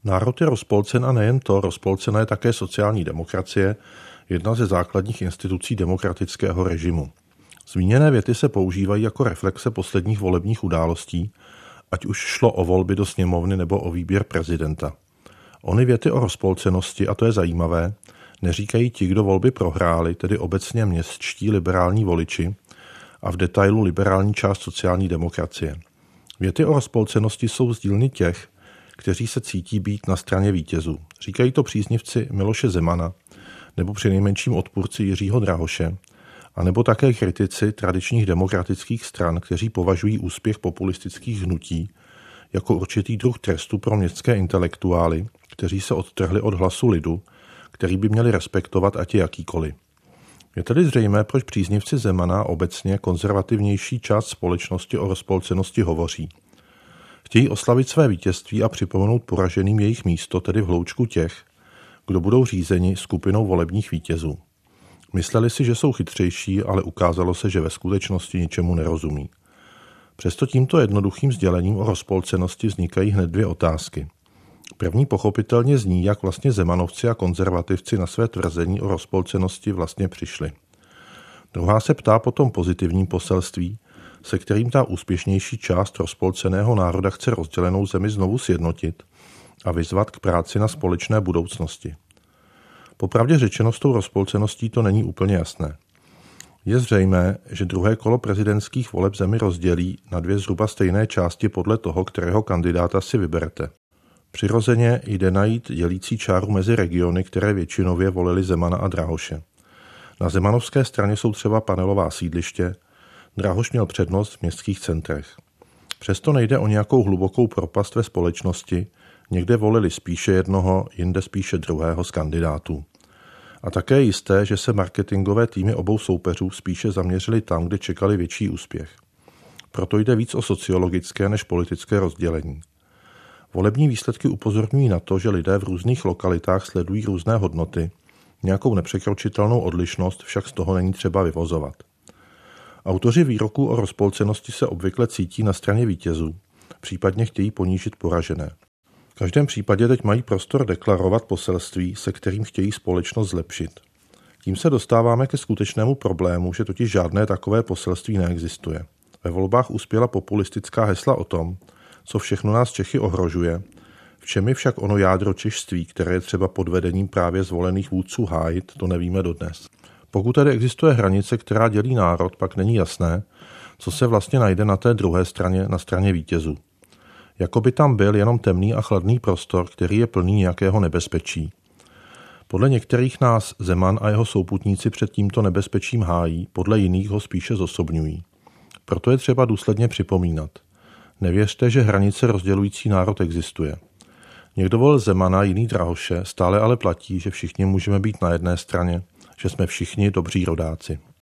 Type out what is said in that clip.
Národ je rozpolcen a nejen to, rozpolcena je také sociální demokracie, jedna ze základních institucí demokratického režimu. Zmíněné věty se používají jako reflexe posledních volebních událostí, ať už šlo o volby do sněmovny nebo o výběr prezidenta. Ony věty o rozpolcenosti, a to je zajímavé, neříkají ti, kdo volby prohráli, tedy obecně městští liberální voliči a v detailu liberální část sociální demokracie. Věty o rozpolcenosti jsou z dílny těch, kteří se cítí být na straně vítězů. Říkají to příznivci Miloše Zemana, nebo přinejmenším odpůrci Jiřího Drahoše, anebo také kritici tradičních demokratických stran, kteří považují úspěch populistických hnutí jako určitý druh trestu pro městské intelektuály, kteří se odtrhli od hlasu lidu, který by měli respektovat ať je jakýkoliv. Je tedy zřejmé, proč příznivci Zemana obecně konzervativnější část společnosti o rozpolcenosti hovoří. Chtějí oslavit své vítězství a připomenout poraženým jejich místo, tedy v hloučku těch, kdo budou řízeni skupinou volebních vítězů. Mysleli si, že jsou chytřejší, ale ukázalo se, že ve skutečnosti ničemu nerozumí. Přesto tímto jednoduchým sdělením o rozpolcenosti vznikají hned dvě otázky. První pochopitelně zní, jak vlastně zemanovci a konzervativci na své tvrzení o rozpolcenosti vlastně přišli. Druhá se ptá po tom pozitivním poselství, se kterým ta úspěšnější část rozpolceného národa chce rozdělenou zemi znovu sjednotit a vyzvat k práci na společné budoucnosti. Popravdě řečeno, s tou rozpolceností to není úplně jasné. Je zřejmé, že druhé kolo prezidentských voleb zemi rozdělí na dvě zhruba stejné části podle toho, kterého kandidáta si vyberete. Přirozeně jde najít dělící čáru mezi regiony, které většinově volili Zemana a Drahoše. Na zemanovské straně jsou třeba panelová sídliště, Drahoš měl přednost v městských centrech. Přesto nejde o nějakou hlubokou propast ve společnosti, někde volili spíše jednoho, jinde spíše druhého z kandidátů. A také je jisté, že se marketingové týmy obou soupeřů spíše zaměřili tam, kde čekali větší úspěch. Proto jde víc o sociologické než politické rozdělení. Volební výsledky upozorňují na to, že lidé v různých lokalitách sledují různé hodnoty, nějakou nepřekročitelnou odlišnost však z toho není třeba vyvozovat. Autoři výroků o rozpolcenosti se obvykle cítí na straně vítězů, případně chtějí ponížit poražené. V každém případě teď mají prostor deklarovat poselství, se kterým chtějí společnost zlepšit. Tím se dostáváme ke skutečnému problému, že totiž žádné takové poselství neexistuje. Ve volbách uspěla populistická hesla o tom, co všechno nás Čechy ohrožuje, v čem je však ono jádro češství, které je třeba pod vedením právě zvolených vůdců hájit, to nevíme dodnes. Pokud tedy existuje hranice, která dělí národ, pak není jasné, co se vlastně najde na té druhé straně, na straně vítězů. Jakoby tam byl jenom temný a chladný prostor, který je plný nějakého nebezpečí. Podle některých nás Zeman a jeho souputníci před tímto nebezpečím hájí, podle jiných ho spíše zosobňují. Proto je třeba důsledně připomínat. Nevěřte, že hranice rozdělující národ existuje. Někdo volil Zemana, jiný Drahoše, stále ale platí, že všichni můžeme být na jedné straně, že jsme všichni dobří rodáci.